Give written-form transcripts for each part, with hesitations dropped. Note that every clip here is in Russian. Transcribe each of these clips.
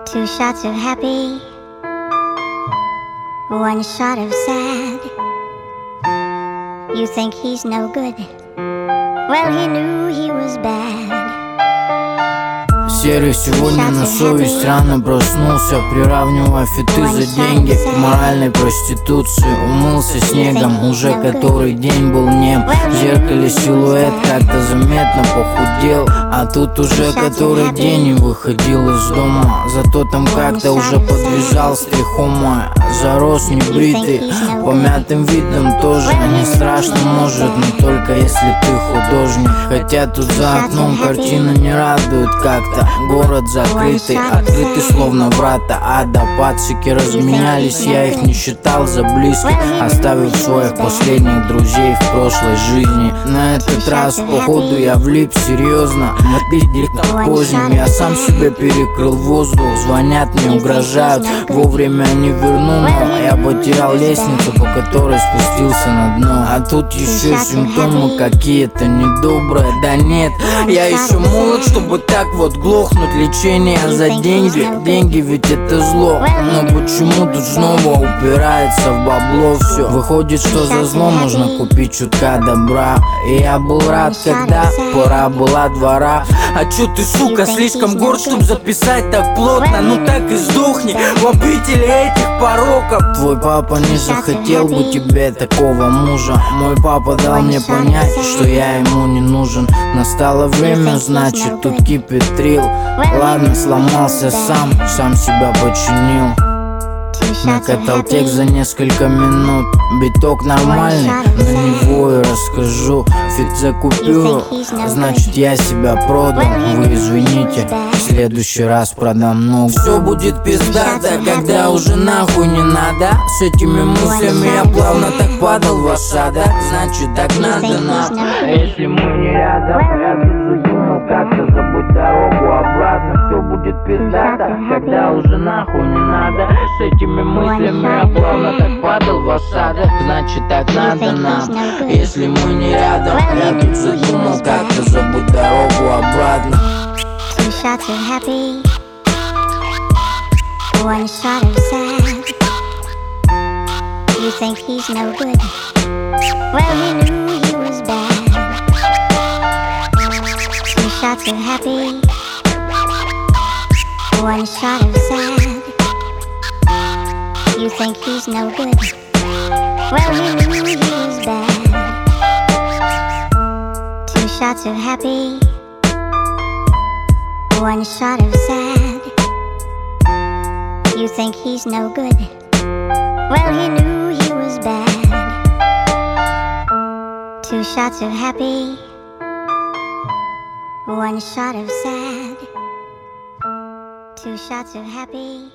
Two shots of happy, one shot of sad. You think he's no good? Well, he knew he was bad. Серый сегодня на совесть, рано проснулся, приравнивая фиты за деньги к моральной проституции. Умылся снегом, уже который день был нем. В зеркале силуэт как-то заметно похудел, а тут уже который день не выходил из дома. Зато там как-то уже подбежал стрихома, зарос небритый, помятым видом тоже. Не страшно может, но только если ты художник. Хотя тут за окном картина не радует как-то. Город закрытый, открытый словно врата ада. Пацики разменялись, я их не считал за близких, оставив своих последних друзей в прошлой жизни. На этот раз походу я влип серьезно. Мотыдик поздним, я сам себе перекрыл воздух. Звонят, мне угрожают, вовремя не верну, но я потерял лестницу, по которой спустился на дно. А тут еще симптомы какие-то недобрые. Да нет, я еще молод, чтобы так вот глохнуть. Лечение за деньги, деньги ведь это зло. Но почему тут снова упирается в бабло все? Выходит, что за зло можно купить чутка добра. И я был рад, когда пора была двора. А чё ты, сука, слишком горд, чтоб записать так плотно? Ну так и сдохни в обители этих пороков. Твой папа не захотел бы тебе такого мужа. Мой папа дал мне понять, что я ему не нужен. Настало время, значит, тут кипит трил. Ладно, сломался сам себя починил. Накатал текст за несколько минут. Биток нормальный, на него и расскажу. Фит за купюру, значит я себя продал. Вы извините, в следующий раз продам много. Все будет пиздато, когда уже нахуй не надо. С этими мыслями я плавно так падал в осадок. Значит так надо нам. Если мы не рядом, я тут задумал как-то забыть дорогу обратно. Все будет пиздато, когда уже нахуй не надо. С этими мыслями я плавно так падал в осадок. Значит так надо нам. Если мы не рядом, я тут задумал как-то забыть дорогу обратно. Two shots of happy, one shot of sad. You think he's no good? Well, he knew he was bad. Two shots of happy, one shot of sad. You think he's no good? Well, he knew he was bad. Two shots of happy, one shot of sad. You think he's no good? Well, he knew he was bad. Two shots of happy, one shot of sad. Two shots of happy,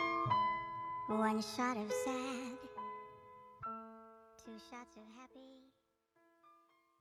one shot of sad. Two shots of happy.